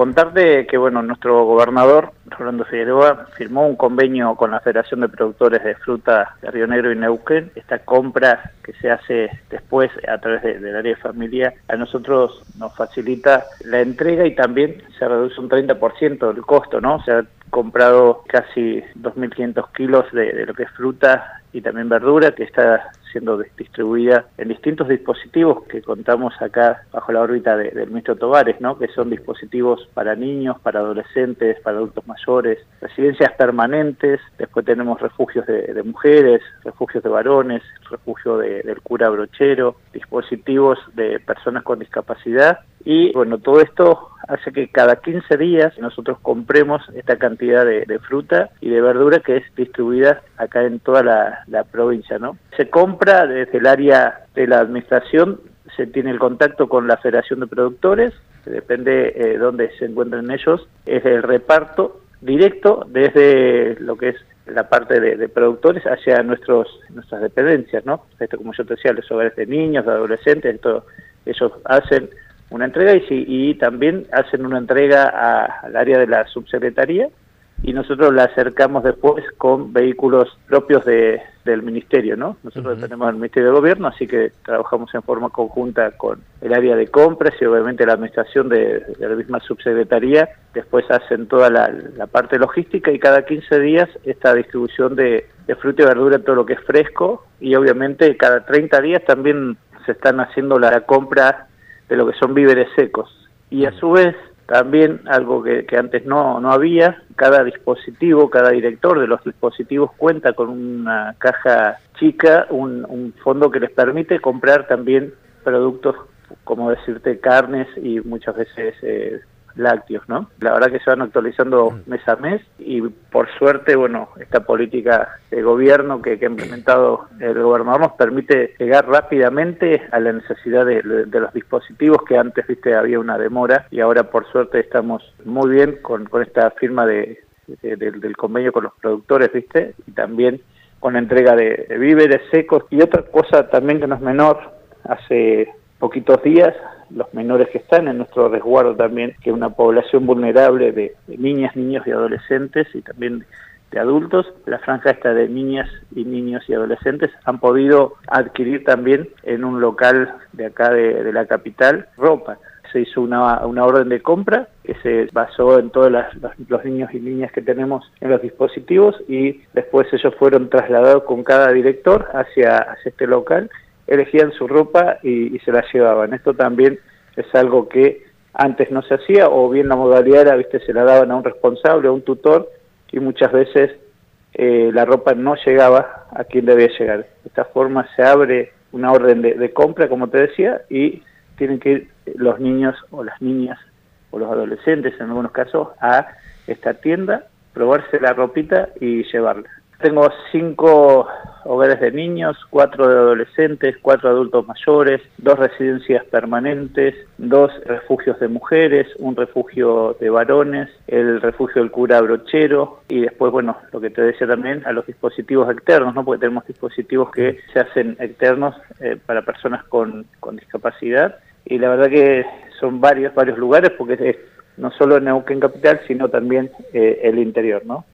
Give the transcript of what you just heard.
contarte que, bueno, nuestro gobernador, Rolando Figueroa, firmó un convenio con la Federación de Productores de Fruta de Río Negro y Neuquén. Esta compra que se hace después a través del área de familia, a nosotros nos facilita la entrega y también se reduce un 30% el costo, ¿no? Se ha comprado casi 2.500 kilos de lo que es fruta y también verdura, que está siendo distribuida en distintos dispositivos que contamos acá bajo la órbita del ministro Tovares, ¿no? Que son dispositivos para niños, para adolescentes, para adultos mayores, residencias permanentes, después tenemos refugios de mujeres, refugios de varones, refugio del cura brochero, dispositivos de personas con discapacidad y bueno, todo esto hace que cada 15 días nosotros compremos esta cantidad de fruta y de verdura que es distribuida acá en toda la provincia, ¿no? Se compra desde el área de la administración, se tiene el contacto con la Federación de Productores, que depende dónde se encuentren ellos, es el reparto directo desde lo que es la parte de productores hacia nuestras dependencias, ¿no? Esto, como yo te decía, los hogares de niños, de adolescentes, ellos hacen una entrega y también hacen una entrega al área de la subsecretaría y nosotros la acercamos después con vehículos propios del ministerio, ¿no? Nosotros tenemos el Ministerio de Gobierno, así que trabajamos en forma conjunta con el área de compras y obviamente la administración de la misma subsecretaría, después hacen toda la parte logística y cada 15 días esta distribución de fruta y verdura, todo lo que es fresco y obviamente cada 30 días también se están haciendo la compra de lo que son víveres secos. Y a su vez, también algo que antes no había, cada dispositivo, cada director de los dispositivos cuenta con una caja chica, un fondo que les permite comprar también productos, como decirte, carnes y muchas veces lácteos, ¿no? La verdad que se van actualizando mes a mes y por suerte, bueno, esta política de gobierno que ha implementado el gobernador nos permite llegar rápidamente a la necesidad de los dispositivos que antes, viste, había una demora y ahora por suerte estamos muy bien con esta firma del convenio con los productores, viste, y también con la entrega de víveres secos y otra cosa también que no es menor, hace poquitos días los menores que están en nuestro resguardo también, que es una población vulnerable de niñas, niños y adolescentes y también de adultos, la franja esta de niñas y niños y adolescentes han podido adquirir también en un local de acá de la capital ropa. Se hizo una orden de compra que se basó en todos los niños y niñas que tenemos en los dispositivos y después ellos fueron trasladados con cada director hacia este local, elegían su ropa y se la llevaban. Esto también es algo que antes no se hacía, o bien la modalidad era, viste, se la daban a un responsable, a un tutor, y muchas veces la ropa no llegaba a quien debía llegar. De esta forma se abre una orden de compra, como te decía, y tienen que ir los niños o las niñas o los adolescentes, en algunos casos, a esta tienda, probarse la ropita y llevarla. Tengo 5 hogares de niños, 4 de adolescentes, 4 adultos mayores, 2 residencias permanentes, 2 refugios de mujeres, un refugio de varones, el refugio del cura brochero y después, bueno, lo que te decía también, a los dispositivos externos, ¿no? Porque tenemos dispositivos que se hacen externos para personas con discapacidad y la verdad que son varios lugares porque es no solo en Neuquén Capital, sino también el interior, ¿no?